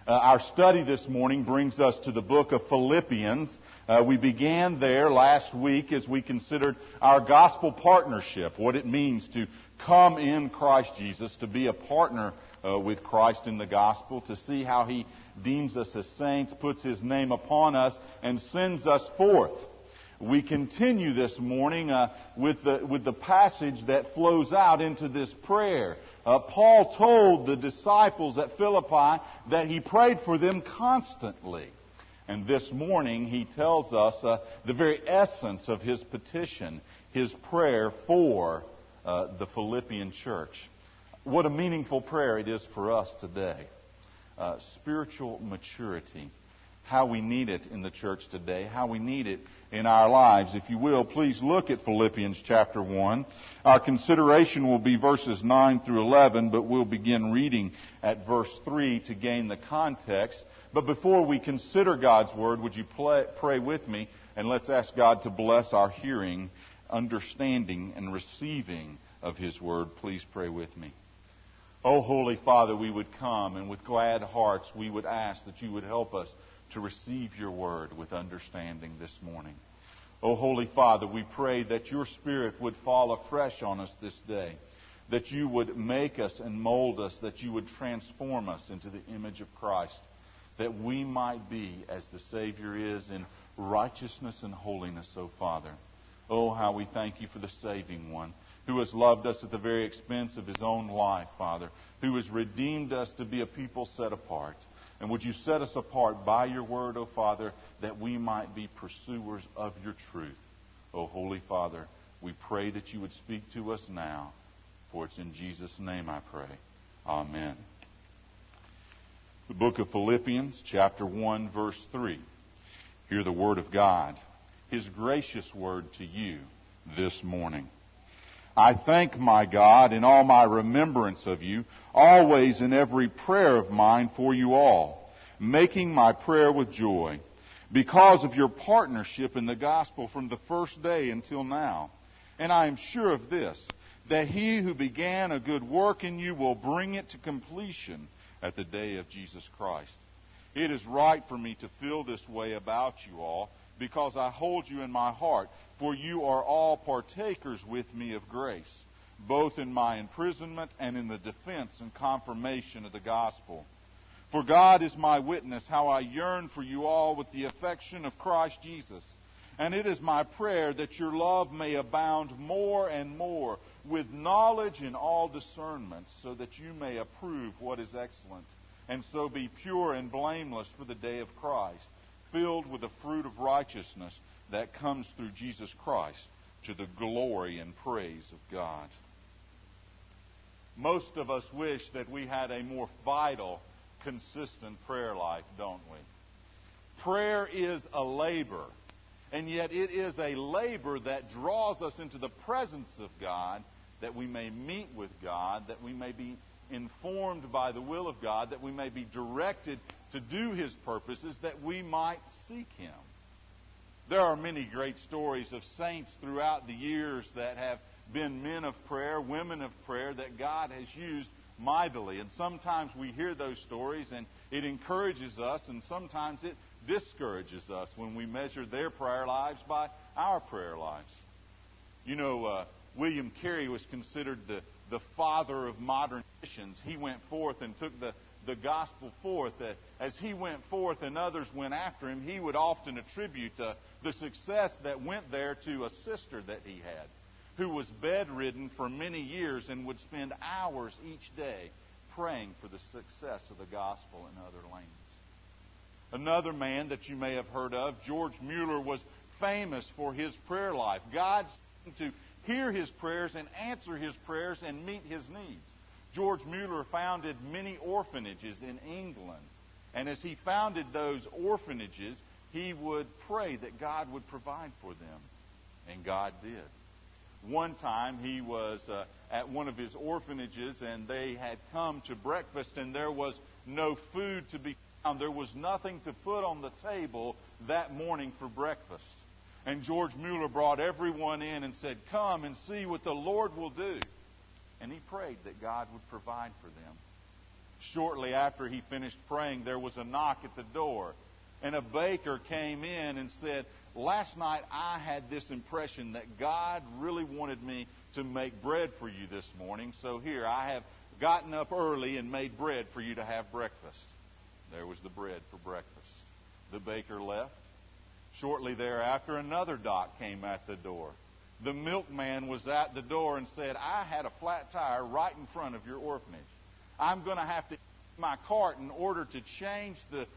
Our study this morning brings us to the book of Philippians. We began there last week as we considered our gospel partnership, what it means to come in Christ Jesus, to be a partner with Christ in the gospel, to see how He deems us as saints, puts His name upon us, and sends us forth. We continue this morning with the passage that flows out into this prayer. Paul told the disciples at Philippi that he prayed for them constantly. And this morning he tells us the very essence of his petition, his prayer for the Philippian church. What a meaningful prayer it is for us today. Spiritual maturity. How we need it in the church today, how we need it in our lives. If you will, please look at Philippians chapter 1. Our consideration will be verses 9 through 11, but we'll begin reading at verse 3 to gain the context. But before we consider God's Word, would you pray with me, and let's ask God to bless our hearing, understanding, and receiving of His Word. Please pray with me. Oh, Holy Father, we would come, and with glad hearts we would ask that you would help us to receive your word with understanding this morning. Oh, Holy Father, we pray that your Spirit would fall afresh on us this day, that you would make us and mold us, that you would transform us into the image of Christ, that we might be as the Savior is in righteousness and holiness, oh Father. Oh, how we thank you for the saving one, who has loved us at the very expense of his own life, Father, who has redeemed us to be a people set apart. And would you set us apart by your word, O Father, that we might be pursuers of your truth. O Holy Father, we pray that you would speak to us now, for it's in Jesus' name I pray. Amen. The book of Philippians, chapter 1, verse 3. Hear the word of God, His gracious word to you this morning. I thank my God in all my remembrance of you, always in every prayer of mine for you all, making my prayer with joy, because of your partnership in the gospel from the first day until now. And I am sure of this, that He who began a good work in you will bring it to completion at the day of Jesus Christ. It is right for me to feel this way about you all, because I hold you in my heart, for you are all partakers with me of grace, both in my imprisonment and in the defense and confirmation of the gospel. For God is my witness how I yearn for you all with the affection of Christ Jesus. And it is my prayer that your love may abound more and more with knowledge in all discernment, so that you may approve what is excellent, and so be pure and blameless for the day of Christ, filled with the fruit of righteousness that comes through Jesus Christ, to the glory and praise of God. Most of us wish that we had a more vital, consistent prayer life, don't we? Prayer is a labor, and yet it is a labor that draws us into the presence of God, that we may meet with God, that we may be informed by the will of God, that we may be directed to do His purposes, that we might seek Him. There are many great stories of saints throughout the years that have been men of prayer, women of prayer, that God has used mightily. And sometimes we hear those stories and it encourages us, and sometimes it discourages us when we measure their prayer lives by our prayer lives. You know, William Carey was considered the father of modern missions. He went forth and took the gospel forth. As he went forth and others went after him, he would often attribute the success that went there to a sister that he had, who was bedridden for many years and would spend hours each day praying for the success of the gospel in other lands. Another man that you may have heard of, George Mueller, was famous for his prayer life. God seemed to hear his prayers and answer his prayers and meet his needs. George Mueller founded many orphanages in England. And as he founded those orphanages, he would pray that God would provide for them. And God did. One time he was at one of his orphanages, and they had come to breakfast, and there was no food to be found. There was nothing to put on the table that morning for breakfast. And George Mueller brought everyone in and said, "Come and see what the Lord will do." And he prayed that God would provide for them. Shortly after he finished praying, there was a knock at the door. And a baker came in and said, "Last night I had this impression that God really wanted me to make bread for you this morning. So here, I have gotten up early and made bread for you to have breakfast." There was the bread for breakfast. The baker left. Shortly thereafter, another knock came at the door. The milkman was at the door and said, "I had a flat tire right in front of your orphanage. I'm going to have to my cart in order to change the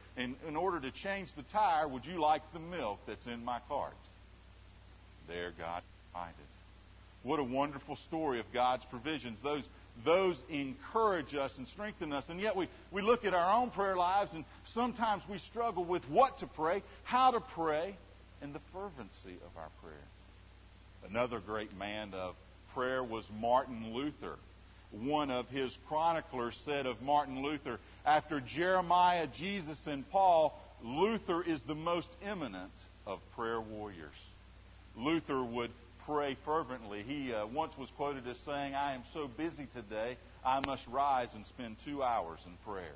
tire. Would you like the milk that's in my cart?" There God provided. What a wonderful story of God's provisions. Those encourage us and strengthen us. And yet we look at our own prayer lives, and sometimes we struggle with what to pray, how to pray, and the fervency of our prayer. Another great man of prayer was Martin Luther. One of his chroniclers said of Martin Luther, "After Jeremiah, Jesus, and Paul, Luther is the most eminent of prayer warriors." Luther would pray fervently. He once was quoted as saying, "I am so busy today, I must rise and spend 2 hours in prayer."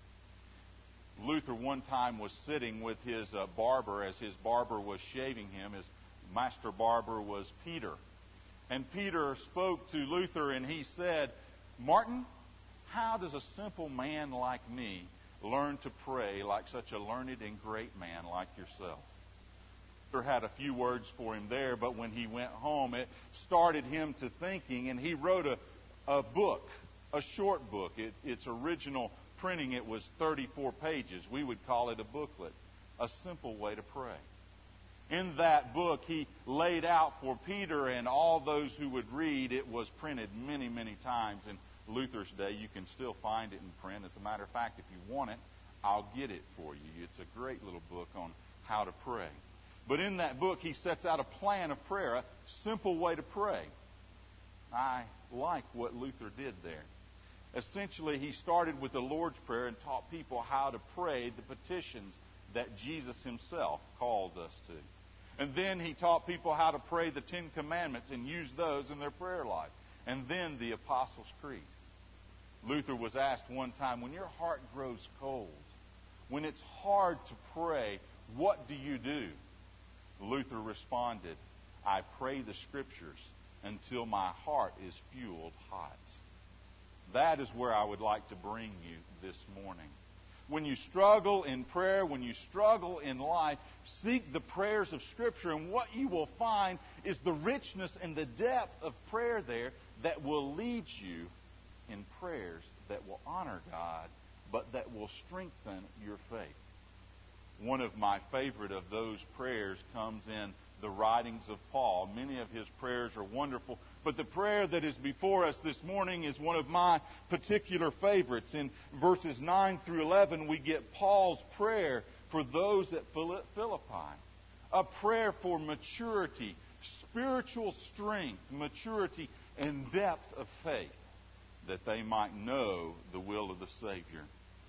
Luther one time was sitting with his barber as his barber was shaving him. His master barber was Peter. And Peter spoke to Luther and he said, "Martin, how does a simple man like me learn to pray like such a learned and great man like yourself?" Luther had a few words for him there, but when he went home, it started him to thinking, and he wrote a book, a short book. Its original printing, it was 34 pages. We would call it a booklet, A Simple Way to Pray. In that book, he laid out for Peter and all those who would read. It was printed many, many times. In Luther's day, you can still find it in print. As a matter of fact, if you want it, I'll get it for you. It's a great little book on how to pray. But in that book, he sets out a plan of prayer, a simple way to pray. I like what Luther did there. Essentially, he started with the Lord's Prayer and taught people how to pray the petitions that Jesus himself called us to. And then he taught people how to pray the 10 Commandments and use those in their prayer life. And then the Apostles' Creed. Luther was asked one time, when your heart grows cold, when it's hard to pray, what do you do? Luther responded, "I pray the Scriptures until my heart is fueled hot." That is where I would like to bring you this morning. When you struggle in prayer, when you struggle in life, seek the prayers of Scripture, and what you will find is the richness and the depth of prayer there that will lead you in prayers that will honor God, but that will strengthen your faith. One of my favorite of those prayers comes in the writings of Paul. Many of his prayers are wonderful, but the prayer that is before us this morning is one of my particular favorites. In verses 9 through 11, we get Paul's prayer for those at Philippi. A prayer for maturity, spiritual strength, maturity, and depth of faith, that they might know the will of the Savior.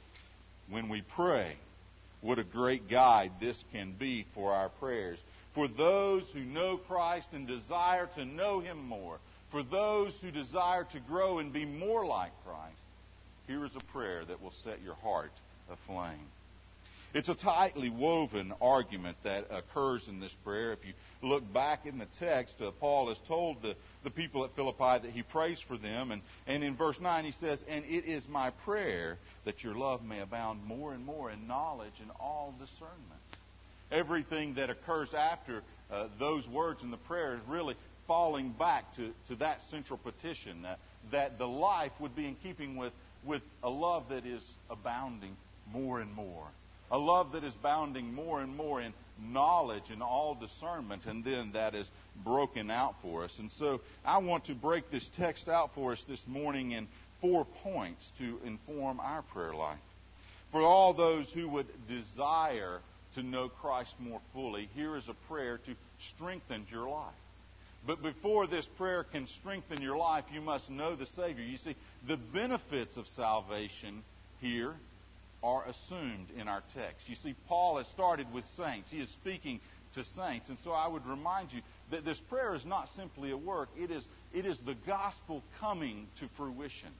When we pray, what a great guide this can be for our prayers. For those who know Christ and desire to know Him more, for those who desire to grow and be more like Christ, here is a prayer that will set your heart aflame. It's a tightly woven argument that occurs in this prayer. If you look back in the text, Paul has told the people at Philippi that he prays for them. And in verse 9 he says, "And it is my prayer that your love may abound more and more in knowledge and all discernment." Everything that occurs after those words in the prayer is really falling back to that central petition, that the life would be in keeping with a love that is abounding more and more. A love that is abounding more and more in knowledge and all discernment, and then that is broken out for us. And so I want to break this text out for us this morning in 4 points to inform our prayer life. For all those who would desire to know Christ more fully, here is a prayer to strengthen your life. But before this prayer can strengthen your life, you must know the Savior. You see, the benefits of salvation here are assumed in our text. You see, Paul has started with saints. He is speaking to saints. And so I would remind you that this prayer is not simply a work. It is the gospel coming to fruition.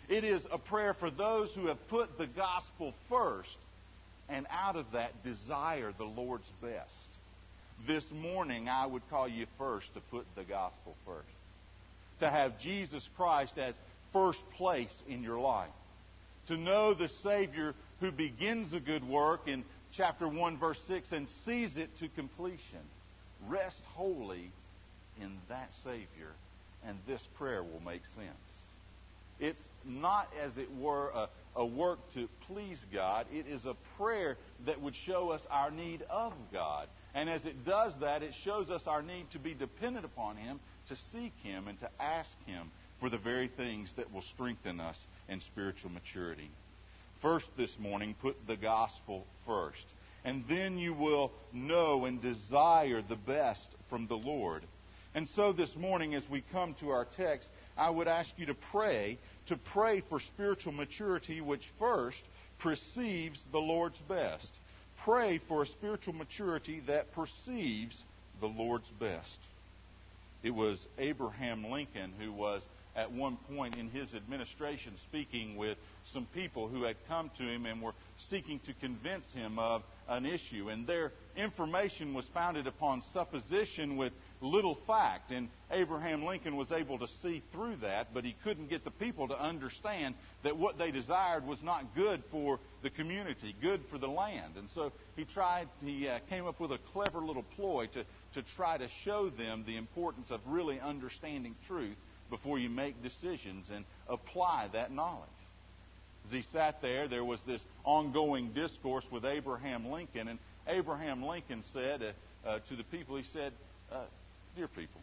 It is a prayer for those who have put the gospel first and out of that desire the Lord's best. This morning, I would call you first to put the gospel first. To have Jesus Christ as first place in your life. To know the Savior who begins a good work in chapter 1, verse 6, and sees it to completion. Rest wholly in that Savior, and this prayer will make sense. It's not, as it were, a work to please God. It is a prayer that would show us our need of God. And as it does that, it shows us our need to be dependent upon Him, to seek Him, and to ask Him for the very things that will strengthen us in spiritual maturity. First this morning, put the gospel first. And then you will know and desire the best from the Lord. And so this morning, as we come to our text, I would ask you to pray for spiritual maturity, which first perceives the Lord's best. Pray for a spiritual maturity that perceives the Lord's best. It was Abraham Lincoln who was at one point in his administration speaking with some people who had come to him and were seeking to convince him of an issue. And their information was founded upon supposition with little fact. And Abraham Lincoln was able to see through that, but he couldn't get the people to understand that what they desired was not good for the community, good for the land. And so he came up with a clever little ploy to try to show them the importance of really understanding truth before you make decisions and apply that knowledge. As he sat there was this ongoing discourse with Abraham Lincoln, and Abraham Lincoln said to the people, he said, "Dear people,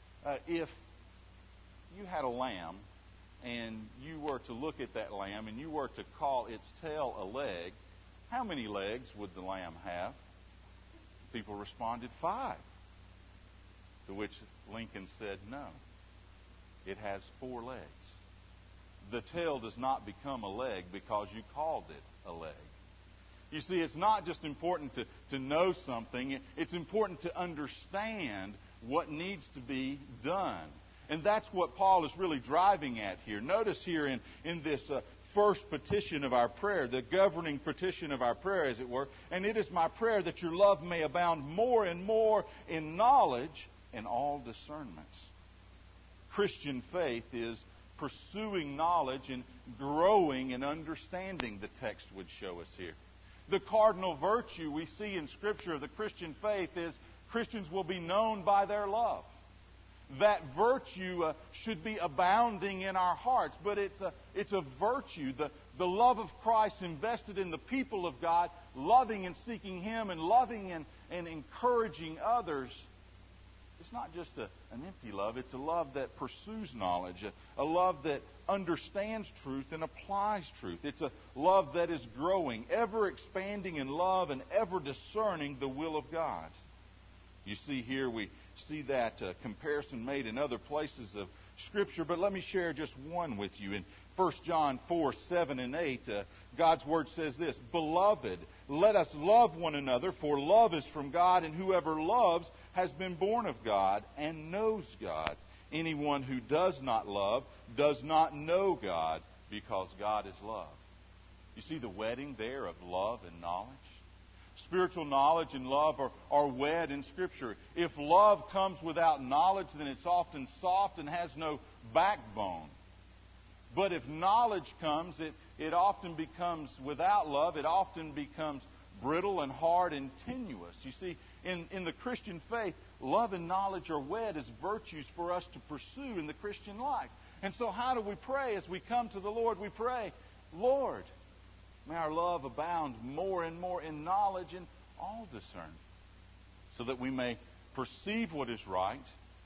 if you had a lamb and you were to look at that lamb and you were to call its tail a leg, how many legs would the lamb have?" People responded, 5. To which Lincoln said, "No. It has 4 legs. The tail does not become a leg because you called it a leg." You see, it's not just important to know something. It's important to understand what needs to be done. And that's what Paul is really driving at here. Notice here in this first petition of our prayer, the governing petition of our prayer, as it were, "And it is my prayer that your love may abound more and more in knowledge and all discernments." Christian faith is pursuing knowledge and growing in understanding, the text would show us here. The cardinal virtue we see in Scripture of the Christian faith is Christians will be known by their love. That virtue should be abounding in our hearts, but it's a virtue, the love of Christ invested in the people of God, loving and seeking Him and loving and encouraging others. It's not just an empty love. It's a love that pursues knowledge, a love that understands truth and applies truth. It's a love that is growing, ever expanding in love and ever discerning the will of God. You see here, we see that comparison made in other places of Scripture, but let me share just one with you. In 1 John 4, 7 and 8, God's Word says this, "Beloved, let us love one another, for love is from God, and whoever loves has been born of God and knows God. Anyone who does not love does not know God, because God is love." You see the wedding there of love and knowledge? Spiritual knowledge and love are wed in Scripture. If love comes without knowledge, then it's often soft and has no backbone. But if knowledge comes, it often becomes without love. It often becomes brittle and hard and tenuous. You see, in the Christian faith, love and knowledge are wed as virtues for us to pursue in the Christian life. And so how do we pray? As we come to the Lord, we pray, "Lord, may our love abound more and more in knowledge and all discernment, so that we may perceive what is right,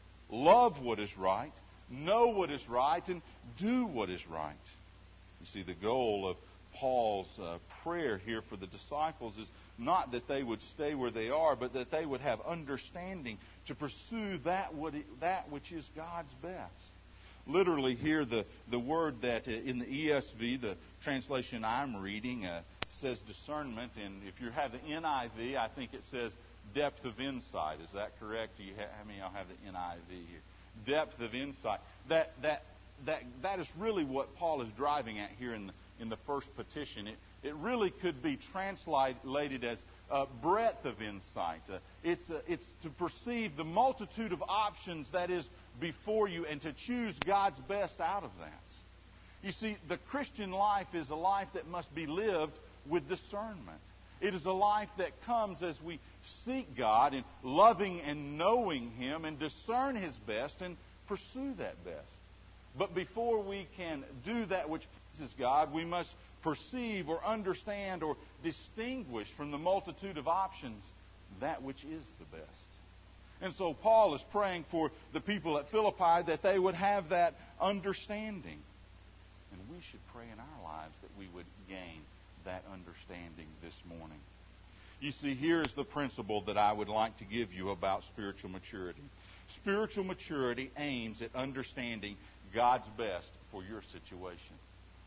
love what is right, know what is right, and do what is right." You see, the goal of Paul's prayer here for the disciples is not that they would stay where they are, but that they would have understanding to pursue that which is God's best. Literally here, the word that in the ESV, the translation I'm reading, says discernment. And if you have the NIV, I think it says depth of insight. Is that correct? How many of y'all have the NIV here? Depth of insight. That that is really what Paul is driving at here in the first petition. It really could be translated as breadth of insight. It's to perceive the multitude of options that is before you and to choose God's best out of that. You see, the Christian life is a life that must be lived with discernment. It is a life that comes as we seek God in loving and knowing Him and discern His best and pursue that best. But before we can do that which pleases God, we must perceive or understand or distinguish from the multitude of options that which is the best. And so Paul is praying for the people at Philippi that they would have that understanding. And we should pray in our lives that we would gain that understanding this morning. You see, here's the principle that I would like to give you about spiritual maturity. Spiritual maturity aims at understanding God's best for your situation.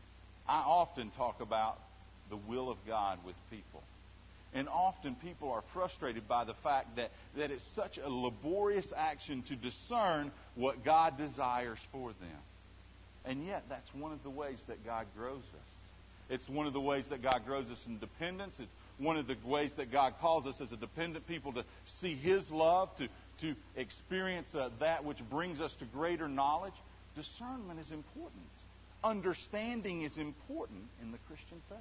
I often talk about the will of God with people. And often people are frustrated by the fact that it's such a laborious action to discern what God desires for them. And yet, that's one of the ways that God grows us. It's one of the ways that God grows us in dependence. It's one of the ways that God calls us as a dependent people to see His love, to experience that which brings us to greater knowledge. Discernment is important. Understanding is important in the Christian faith.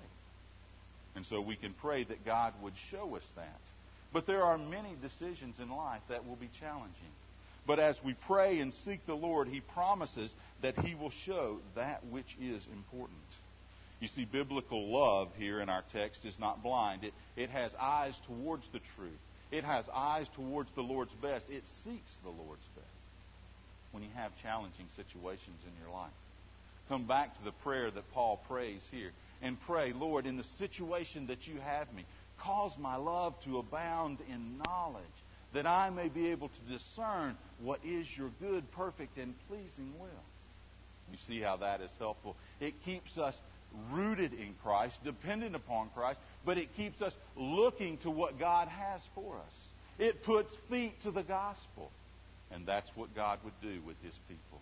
And so we can pray that God would show us that. But there are many decisions in life that will be challenging. But as we pray and seek the Lord, He promises that He will show that which is important. You see, biblical love here in our text is not blind. It has eyes towards the truth. It has eyes towards the Lord's best. It seeks the Lord's best. When you have challenging situations in your life, come back to the prayer that Paul prays here and pray, Lord, in the situation that you have me, cause my love to abound in knowledge, that I may be able to discern what is your good, perfect, and pleasing will. You see how that is helpful. It keeps us rooted in Christ, dependent upon Christ, but it keeps us looking to what God has for us. It puts feet to the gospel. And that's what God would do with His people.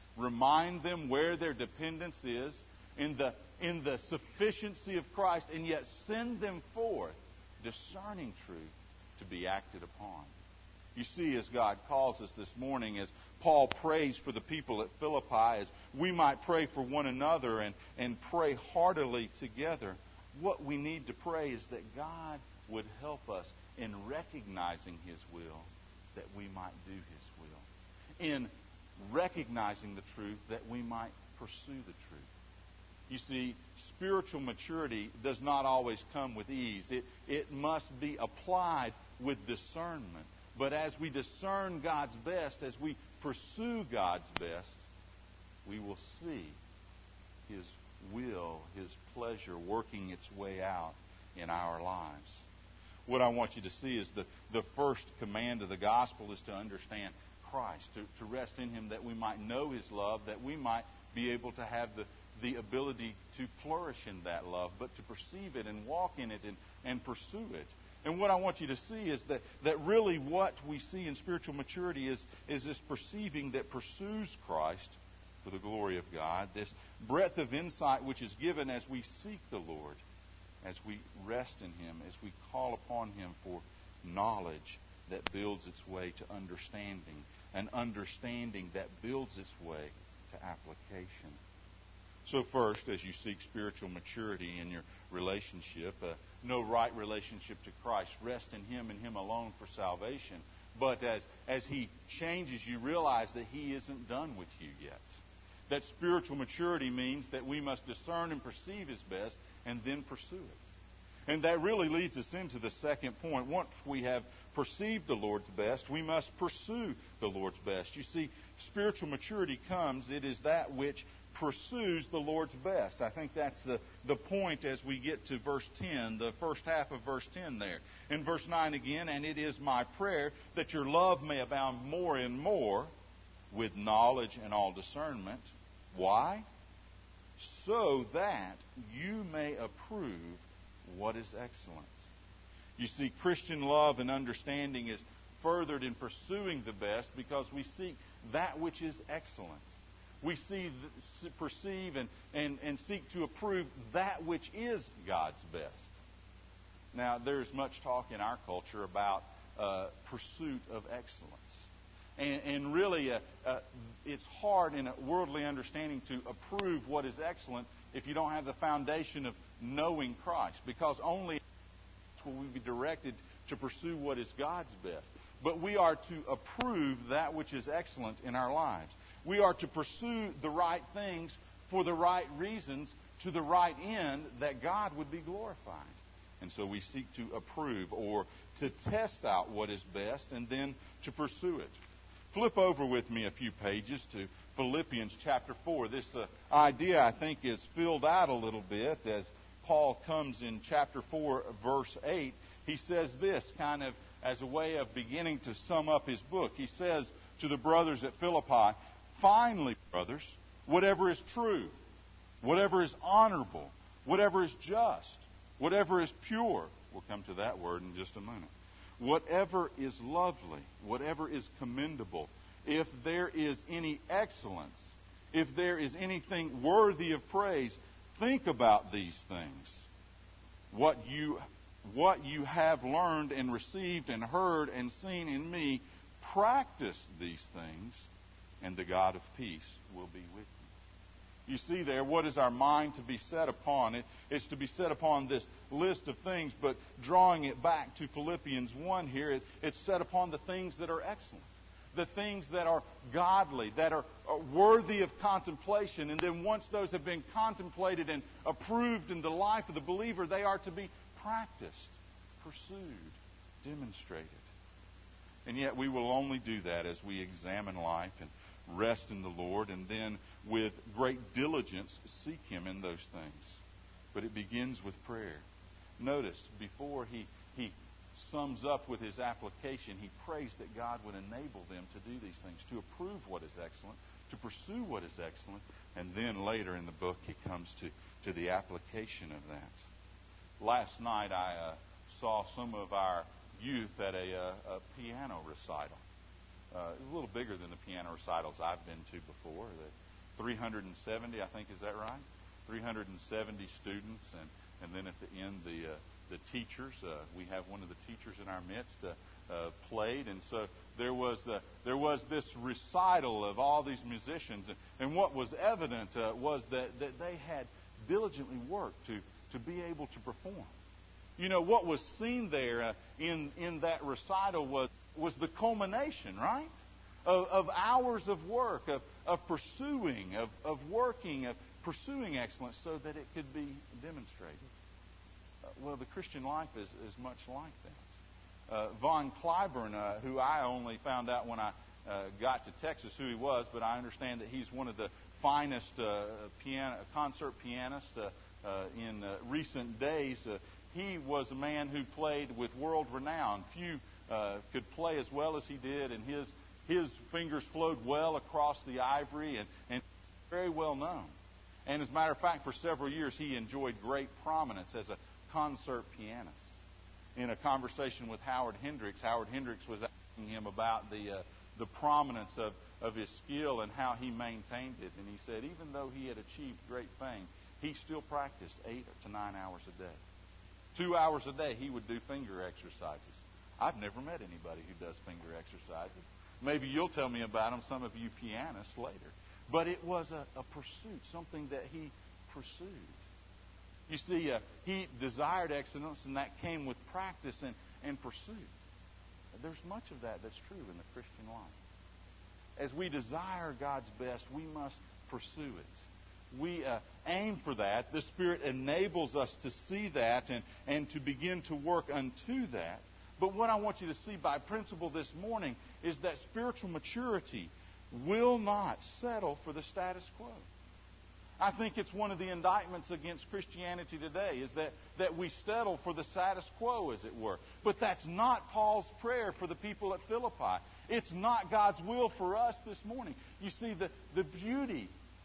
Remind them where their dependence is in the sufficiency of Christ, and yet send them forth discerning truth to be acted upon. You see, as God calls us this morning, as Paul prays for the people at Philippi, as we might pray for one another and pray heartily together, what we need to pray is that God would help us in recognizing His will, that we might do His will. In recognizing the truth, that we might pursue the truth. You see, spiritual maturity does not always come with ease. It must be applied with discernment. But as we discern God's best, as we pursue God's best, we will see His will, His pleasure working its way out in our lives. What I want you to see is the first command of the gospel is to understand Christ, to rest in Him, that we might know His love, that we might be able to have the ability to flourish in that love, but to perceive it and walk in it and pursue it. And what I want you to see is that really what we see in spiritual maturity is this perceiving that pursues Christ for the glory of God, this breadth of insight which is given as we seek the Lord, as we rest in Him, as we call upon Him for knowledge that builds its way to understanding, and understanding that builds its way to application. So first, as you seek spiritual maturity in your relationship, know right relationship to Christ, rest in Him and Him alone for salvation. But as He changes, you realize that He isn't done with you yet. That spiritual maturity means that we must discern and perceive His best and then pursue it. And that really leads us into the second point. Once we have perceived the Lord's best, we must pursue the Lord's best. You see, spiritual maturity comes, it is that which pursues the Lord's best. I think that's the point as we get to verse 10, the first half of verse 10 there. In verse 9 again, and it is my prayer that your love may abound more and more with knowledge and all discernment. Why? So that you may approve what is excellent. You see, Christian love and understanding is furthered in pursuing the best because we seek that which is excellent. we perceive, and seek to approve that which is God's best. Now, there's much talk in our culture about pursuit of excellence. And really, it's hard in a worldly understanding to approve what is excellent if you don't have the foundation of knowing Christ. Because only will we be directed to pursue what is God's best. But we are to approve that which is excellent in our lives. We are to pursue the right things for the right reasons to the right end that God would be glorified. And so we seek to approve or to test out what is best and then to pursue it. Flip over with me a few pages to Philippians chapter 4. This idea, I think, is filled out a little bit as Paul comes in chapter 4, verse 8. He says this kind of as a way of beginning to sum up his book. He says to the brothers at Philippi, "Finally, brothers, whatever is true, whatever is honorable, whatever is just, whatever is pure," we'll come to that word in just a minute, "whatever is lovely, whatever is commendable, if there is any excellence, if there is anything worthy of praise, think about these things. What you have learned and received and heard and seen in me, practice these things, and the God of peace will be with you." You see there, what is our mind to be set upon? It's to be set upon this list of things, but drawing it back to Philippians 1 here, it's set upon the things that are excellent, the things that are godly, that are worthy of contemplation. And then once those have been contemplated and approved in the life of the believer, they are to be practiced, pursued, demonstrated. And yet we will only do that as we examine life and rest in the Lord, and then with great diligence seek Him in those things. But it begins with prayer. Notice, before he sums up with his application, he prays that God would enable them to do these things, to approve what is excellent, to pursue what is excellent, and then later in the book he comes to the application of that. Last night I saw some of our youth at a piano recital. It was a little bigger than the piano recitals I've been to before. 370, I think, is that right? 370 students, and then at the end the teachers. We have one of the teachers in our midst played, and so there was this recital of all these musicians, and what was evident was that they had diligently worked to be able to perform. You know, what was seen there in that recital was the culmination, right? Of hours of work, of pursuing, of working, of pursuing excellence so that it could be demonstrated. Well, the Christian life is much like that. Von Cliburn, who I only found out when I got to Texas who he was, but I understand that he's one of the finest concert pianists in recent days. He was a man who played with world renown. Few could play as well as he did, and his fingers flowed well across the ivory and very well known. And as a matter of fact, for several years he enjoyed great prominence as a concert pianist. In a conversation with Howard Hendricks was asking him about the prominence of his skill and how he maintained it. And he said even though he had achieved great fame, he still practiced 8 to 9 hours a day. 2 hours a day he would do finger exercises. I've never met anybody who does finger exercises. Maybe you'll tell me about them, some of you pianists, later. But it was a pursuit, something that he pursued. You see, he desired excellence, and that came with practice and pursuit. There's much of that that's true in the Christian life. As we desire God's best, we must pursue it. We aim for that. The Spirit enables us to see that and to begin to work unto that. But what I want you to see by principle this morning is that spiritual maturity will not settle for the status quo. I think it's one of the indictments against Christianity today is that we settle for the status quo, as it were. But that's not Paul's prayer for the people at Philippi. It's not God's will for us this morning. You see, the beauty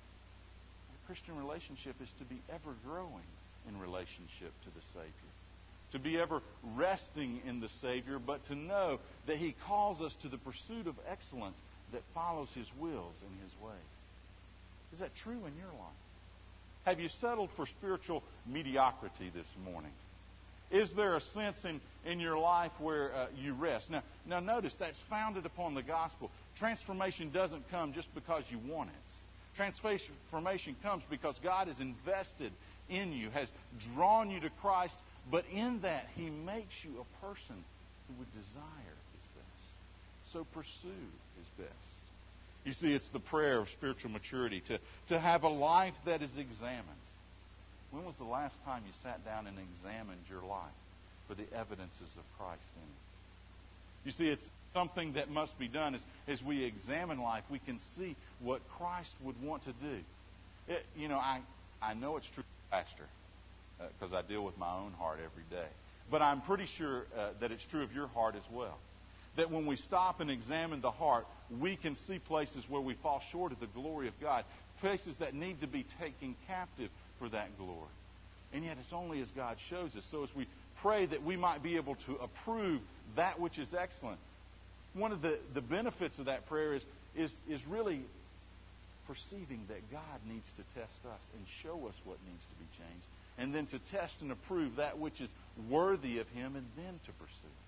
of the Christian relationship is to be ever growing in relationship to the Savior. To be ever resting in the Savior, but to know that He calls us to the pursuit of excellence that follows His wills and His ways. Is that true in your life? Have you settled for spiritual mediocrity this morning? Is there a sense in your life where you rest? Now notice that's founded upon the gospel. Transformation doesn't come just because you want it. Transformation comes because God has invested in you, has drawn you to Christ, but in that He makes you a person who would desire His best. So pursue His best. You see, it's the prayer of spiritual maturity to have a life that is examined. When was the last time you sat down and examined your life for the evidences of Christ in it? You see, it's something that must be done. As we examine life, we can see what Christ would want to do. I know it's true, Pastor, because I deal with my own heart every day. But I'm pretty sure that it's true of your heart as well. That when we stop and examine the heart, we can see places where we fall short of the glory of God, places that need to be taken captive for that glory. And yet it's only as God shows us. So as we pray that we might be able to approve that which is excellent, one of the benefits of that prayer is really perceiving that God needs to test us and show us what needs to be changed, and then to test and approve that which is worthy of Him, and then to pursue.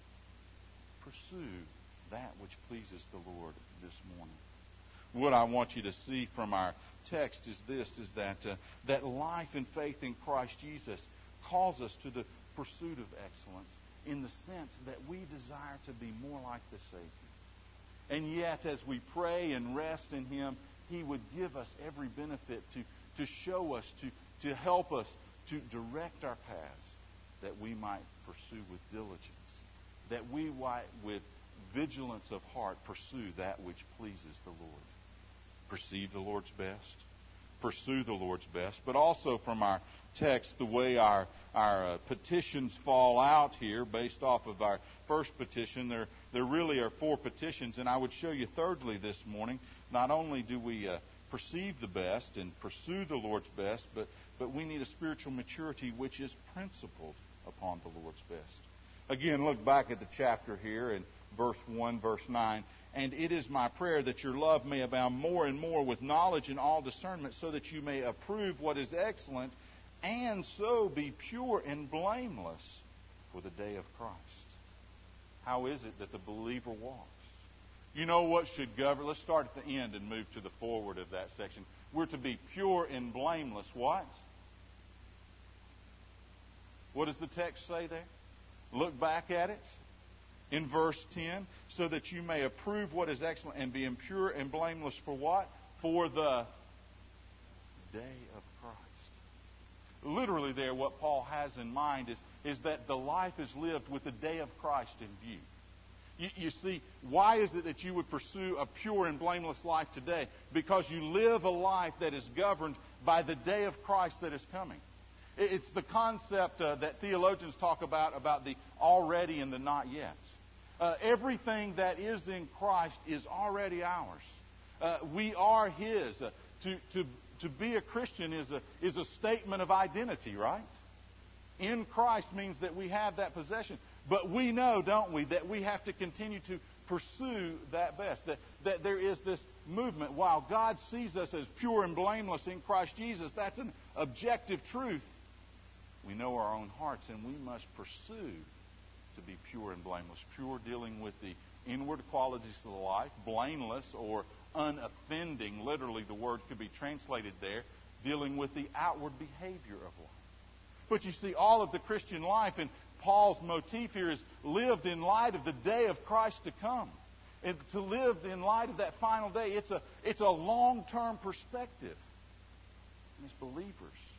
Pursue that which pleases the Lord this morning. What I want you to see from our text is this, is that life and faith in Christ Jesus calls us to the pursuit of excellence in the sense that we desire to be more like the Savior. And yet, as we pray and rest in Him, He would give us every benefit to show us, to help us, to direct our paths, that we might pursue with diligence, that we might, with vigilance of heart, pursue that which pleases the Lord. Perceive the Lord's best. Pursue the Lord's best. But also from our text, the way our petitions fall out here, based off of our first petition, there really are 4 petitions. And I would show you thirdly this morning, not only do we perceive the best and pursue the Lord's best, but we need a spiritual maturity which is principled upon the Lord's best. Again, look back at the chapter here in verse 1, verse 9. And it is my prayer that your love may abound more and more with knowledge and all discernment, so that you may approve what is excellent, and so be pure and blameless for the day of Christ. How is it that the believer walks? You know what should govern? Let's start at the end and move to the forward of that section. We're to be pure and blameless. What? What does the text say there? Look back at it. In verse 10, so that you may approve what is excellent and be impure and blameless for what? For the day of Christ. Literally there, what Paul has in mind is that the life is lived with the day of Christ in view. You see, why is it that you would pursue a pure and blameless life today? Because you live a life that is governed by the day of Christ that is coming. It's the concept that theologians talk about the already and the not yet. Everything that is in Christ is already ours. We are His. To be a Christian is a statement of identity, right? In Christ means that we have that possession. But we know, don't we, that we have to continue to pursue that best. That there is this movement. While God sees us as pure and blameless in Christ Jesus, that's an objective truth. We know our own hearts, and we must pursue to be pure and blameless. Pure, dealing with the inward qualities of the life. Blameless or unoffending, literally the word could be translated there, dealing with the outward behavior of life. But you see, all of the Christian life, and Paul's motif here, is lived in light of the day of Christ to come. And to live in light of that final day, it's a long-term perspective. And as believers,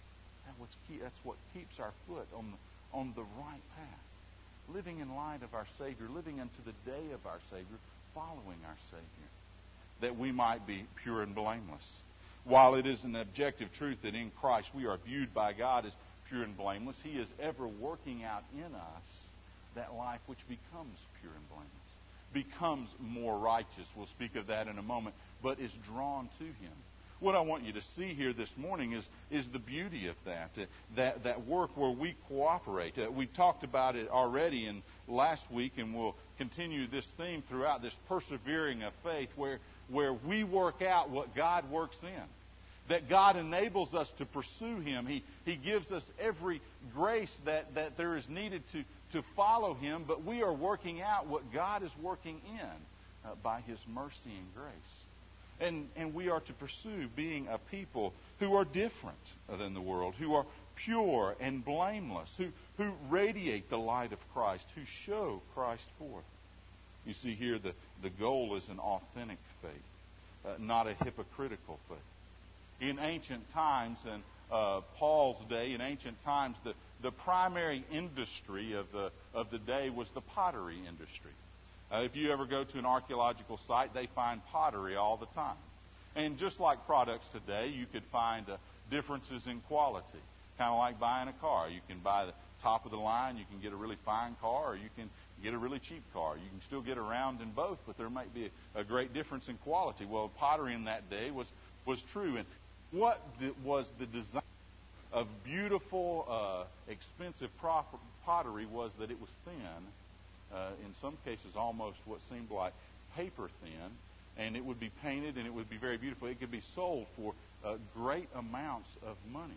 that's what keeps our foot on the right path. Living in light of our Savior, living unto the day of our Savior, following our Savior, that we might be pure and blameless. While it is an objective truth that in Christ we are viewed by God as pure and blameless, He is ever working out in us that life which becomes pure and blameless, becomes more righteous. We'll speak of that in a moment, but is drawn to Him. What I want you to see here this morning is the beauty of that work where we cooperate. We talked about it already in last week, and we'll continue this theme throughout, this persevering of faith, where we work out what God works in. that God enables us to pursue Him. He gives us every grace that there is needed to follow Him, but we are working out what God is working in by His mercy and grace. And we are to pursue being a people who are different than the world, who are pure and blameless, who radiate the light of Christ, who show Christ forth. You see here the goal is an authentic faith, not a hypocritical faith. In ancient times, and Paul's day, in ancient times, the primary industry of the day was the pottery industry. If you ever go to an archaeological site, they find pottery all the time. And just like products today, you could find differences in quality. Kind of like buying a car. You can buy the top of the line, you can get a really fine car, or you can get a really cheap car. You can still get around in both, but there might be a great difference in quality. Well, pottery in that day was true. And what was the design of beautiful, expensive pottery was that it was thin, in some cases almost what seemed like paper thin, and it would be painted and it would be very beautiful. It could be sold for great amounts of money.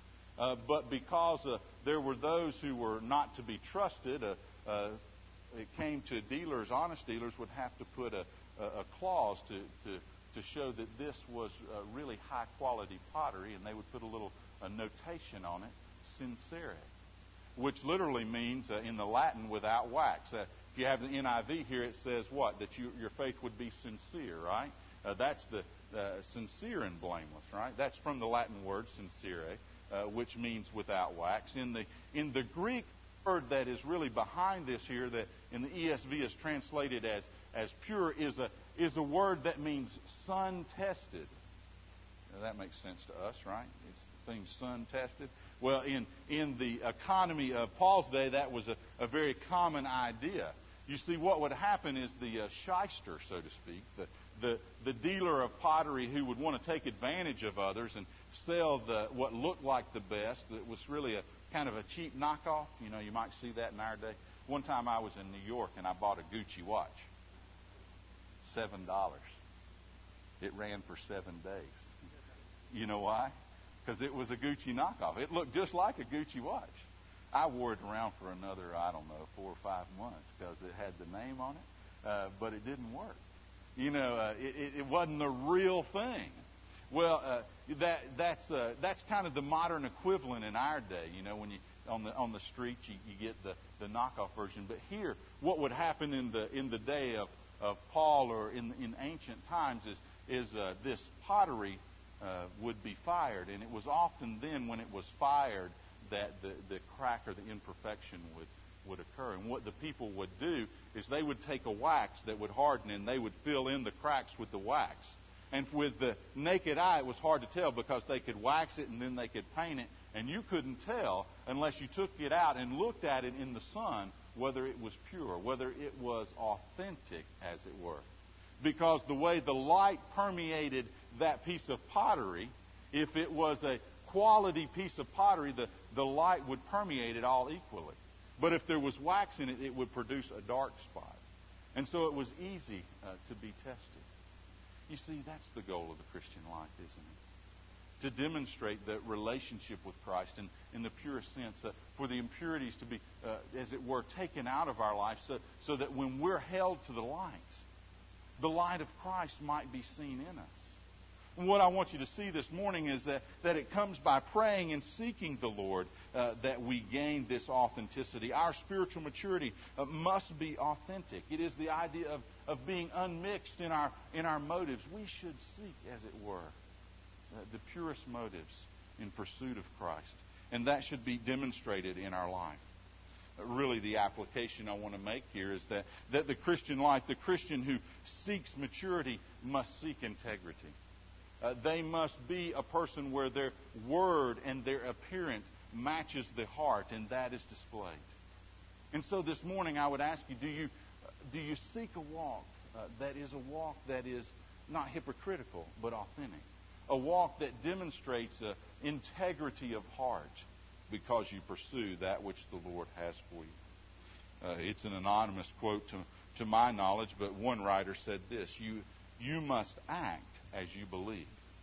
But because there were those who were not to be trusted, it came to dealers, honest dealers would have to put a clause to show that this was really high quality pottery, and they would put a notation on it, sincere, which literally means in the Latin without wax. If you have the NIV here, it says what? That your faith would be sincere, right? That's the sincere and blameless, right? That's from the Latin word sincere, which means without wax. In the Greek word that is really behind this here, that in the ESV is translated as pure, is a word that means sun-tested. Now, that makes sense to us, right? It's things sun-tested. Well, in the economy of Paul's day, that was a very common idea. You see, what would happen is the shyster, so to speak, the dealer of pottery who would want to take advantage of others and sell what looked like the best, that was really a kind of a cheap knockoff. You know, you might see that in our day. One time I was in New York and I bought a Gucci watch. $7. It ran for 7 days. You know why? Because it was a Gucci knockoff. It looked just like a Gucci watch. I wore it around for another, 4 or 5 months because it had the name on it, but it didn't work. You know, it wasn't the real thing. Well, that's kind of the modern equivalent in our day. You know, when you on the street you get the knockoff version. But here, what would happen in the day of Paul or in ancient times is this pottery would be fired, and it was often then when it was fired that the crack or the imperfection would occur. And what the people would do is they would take a wax that would harden, and they would fill in the cracks with the wax. And with the naked eye, it was hard to tell because they could wax it and then they could paint it, and you couldn't tell unless you took it out and looked at it in the sun whether it was pure, whether it was authentic, as it were. Because the way the light permeated that piece of pottery, if it was a quality piece of pottery, the light would permeate it all equally. But if there was wax in it, it would produce a dark spot. And so it was easy to be tested. You see, that's the goal of the Christian life, isn't it? To demonstrate the relationship with Christ in the purest sense, for the impurities to be, as it were, taken out of our life so that when we're held to the light of Christ might be seen in us. And what I want you to see this morning is that it comes by praying and seeking the Lord that we gain this authenticity. Our spiritual maturity must be authentic. It is the idea of being unmixed in our motives. We should seek, as it were, the purest motives in pursuit of Christ. And that should be demonstrated in our life. Really, the application I want to make here is that the Christian life, the Christian who seeks maturity, must seek integrity. They must be a person where their word and their appearance matches the heart, and that is displayed. And so this morning I would ask you, do you seek a walk that is not hypocritical but authentic? A walk that demonstrates integrity of heart because you pursue that which the Lord has for you. It's an anonymous quote to my knowledge, but one writer said this: You must act as you believe,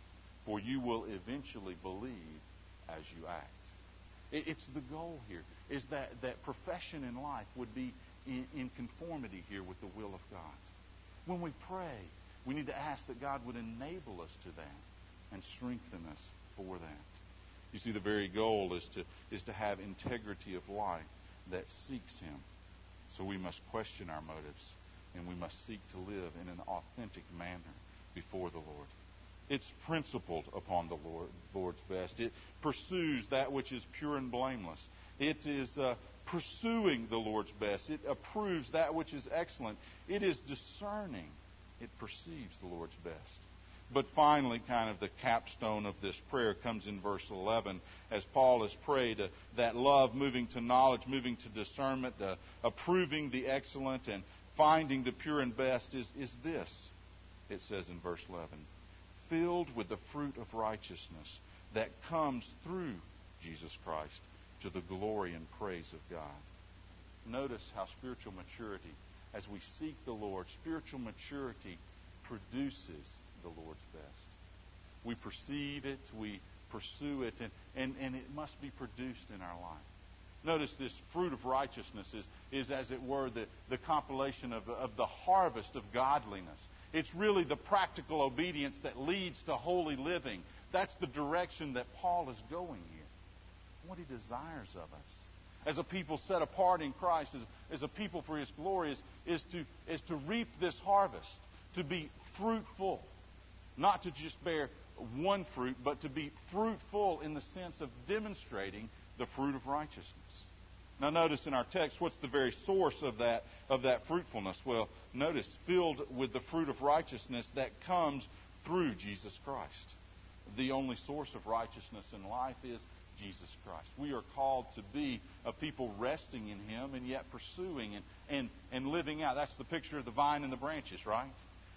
for you will eventually believe as you act. It's the goal here, is that profession in life would be in conformity here with the will of God. When we pray, we need to ask that God would enable us to that and strengthen us for that. You see, the very goal is to have integrity of life that seeks Him. So we must question our motives, and we must seek to live in an authentic manner before the Lord. It's principled upon the Lord's best. It pursues that which is pure and blameless. It is pursuing the Lord's best. It approves that which is excellent. It is discerning. It perceives the Lord's best. But finally, kind of the capstone of this prayer comes in verse 11, as Paul has prayed that love moving to knowledge, moving to discernment, approving the excellent, and finding the pure and best is this. It says in verse 11, filled with the fruit of righteousness that comes through Jesus Christ to the glory and praise of God. Notice how spiritual maturity, as we seek the Lord, spiritual maturity produces the Lord's best. We perceive it, we pursue it, and it must be produced in our life. Notice this fruit of righteousness is as it were, the compilation of the harvest of godliness. It's really the practical obedience that leads to holy living. That's the direction that Paul is going here. What he desires of us as a people set apart in Christ, as a people for His glory, is to reap this harvest, to be fruitful. Not to just bear one fruit, but to be fruitful in the sense of demonstrating the fruit of righteousness. Now notice in our text, what's the very source of that fruitfulness? Well, notice, filled with the fruit of righteousness that comes through Jesus Christ. The only source of righteousness in life is Jesus Christ. We are called to be a people resting in Him and yet pursuing and living out. That's the picture of the vine and the branches, right?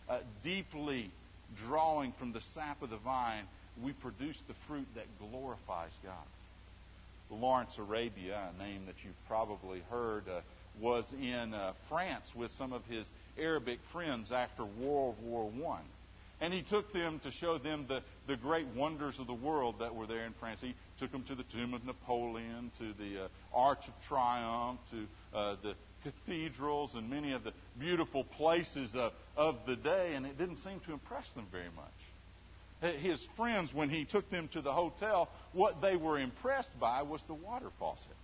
Deeply drawing from the sap of the vine, we produce the fruit that glorifies God. Lawrence Arabia, a name that you've probably heard, was in France with some of his Arabic friends after World War I. And he took them to show them the great wonders of the world that were there in France. He took them to the tomb of Napoleon, to the Arch of Triumph, to the cathedrals and many of the beautiful places of the day, and it didn't seem to impress them very much. His friends, when he took them to the hotel, what they were impressed by was the water faucet.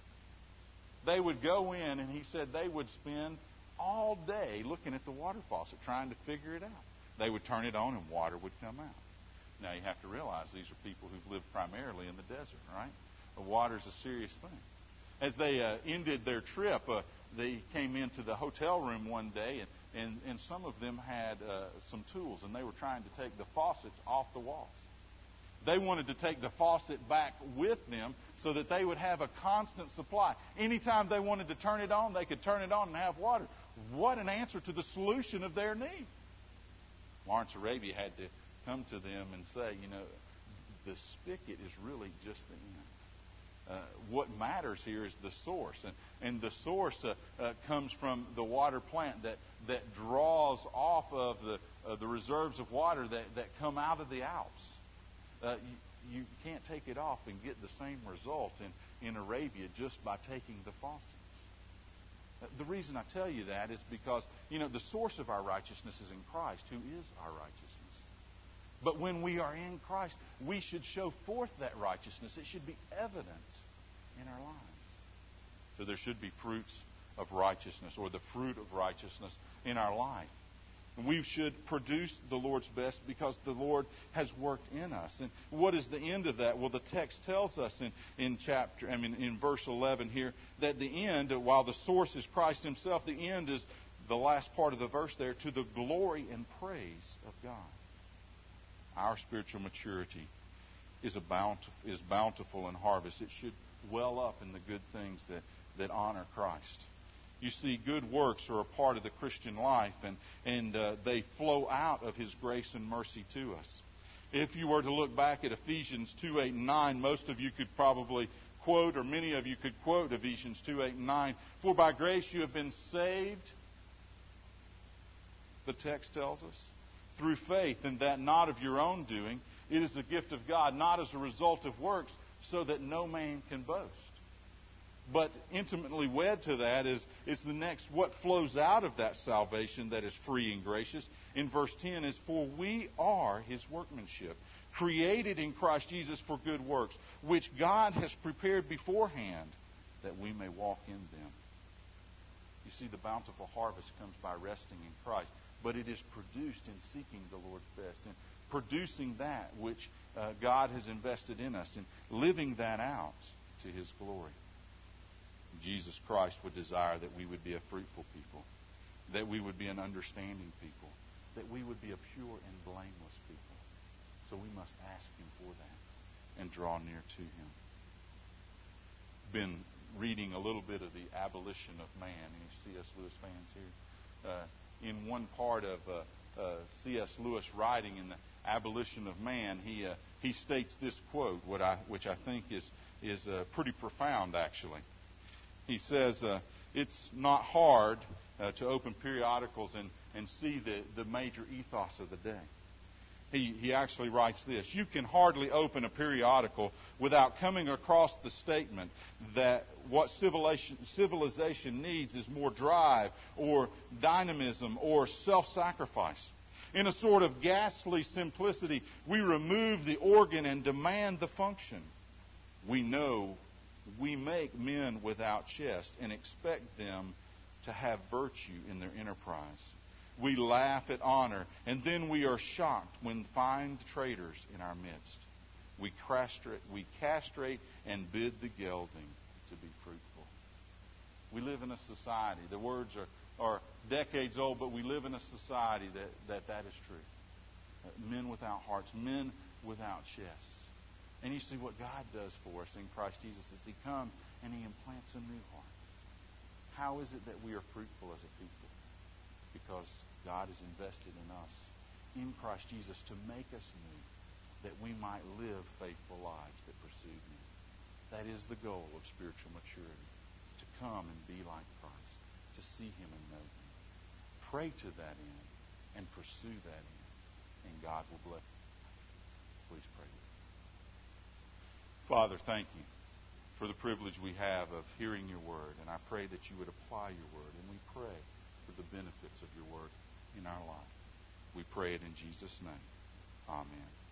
They would go in, and he said they would spend all day looking at the water faucet, trying to figure it out. They would turn it on, and water would come out. Now, you have to realize these are people who've lived primarily in the desert, right? Water's a serious thing. As they ended their trip, they came into the hotel room one day, and some of them had some tools, and they were trying to take the faucets off the walls. They wanted to take the faucet back with them so that they would have a constant supply. Anytime they wanted to turn it on, they could turn it on and have water. What an answer to the solution of their need. Lawrence Arabia had to come to them and say, the spigot is really just the end. What matters here is the source. And the source comes from the water plant that draws off of the reserves of water that come out of the Alps. You can't take it off and get the same result in Arabia just by taking the faucets. The reason I tell you that is because, the source of our righteousness is in Christ, who is our righteousness. But when we are in Christ, we should show forth that righteousness. It should be evident in our lives. So there should be fruits of righteousness, or the fruit of righteousness in our life. And we should produce the Lord's best because the Lord has worked in us. And what is the end of that? Well, the text tells us in verse 11 here, that the end, while the source is Christ Himself, the end is the last part of the verse there, to the glory and praise of God. Our spiritual maturity is bountiful in harvest. It should well up in the good things that honor Christ. You see, good works are a part of the Christian life, and they flow out of His grace and mercy to us. If you were to look back at Ephesians 2, 8, and 9, most of you could probably quote, or many of you could quote Ephesians 2, 8, and 9. For by grace you have been saved, the text tells us, through faith, and that not of your own doing. It is the gift of God, not as a result of works, so that no man can boast. But intimately wed to that is the next, what flows out of that salvation that is free and gracious. In verse 10 is, for we are His workmanship, created in Christ Jesus for good works, which God has prepared beforehand that we may walk in them. You see, the bountiful harvest comes by resting in Christ, but it is produced in seeking the Lord's best, and producing that which God has invested in us, and living that out to His glory. Jesus Christ would desire that we would be a fruitful people, that we would be an understanding people, that we would be a pure and blameless people. So we must ask Him for that and draw near to Him. Been reading a little bit of the Abolition of Man. Any C.S. Lewis fans here? In one part of C.S. Lewis writing in the Abolition of Man, he states this quote, which I think is pretty profound, actually. He says, it's not hard to open periodicals and see the major ethos of the day. He actually writes this: you can hardly open a periodical without coming across the statement that what civilization needs is more drive or dynamism or self-sacrifice. In a sort of ghastly simplicity, we remove the organ and demand the function. We know we make men without chest and expect them to have virtue in their enterprise. We laugh at honor, and then we are shocked when we find traitors in our midst. We castrate and bid the gelding to be fruitful. We live in a society, the words are decades old, but we live in a society that is true. Men without hearts, men without chests. And you see what God does for us in Christ Jesus is He comes and He implants a new heart. How is it that we are fruitful as a people? Because God has invested in us, in Christ Jesus, to make us new, that we might live faithful lives that pursue Him. That is the goal of spiritual maturity, to come and be like Christ, to see Him and know Him. Pray to that end and pursue that end, and God will bless you. Please pray with me. Father, thank You for the privilege we have of hearing Your Word, and I pray that You would apply Your Word, and we pray for the benefits of Your Word in our life. We pray it in Jesus' name. Amen.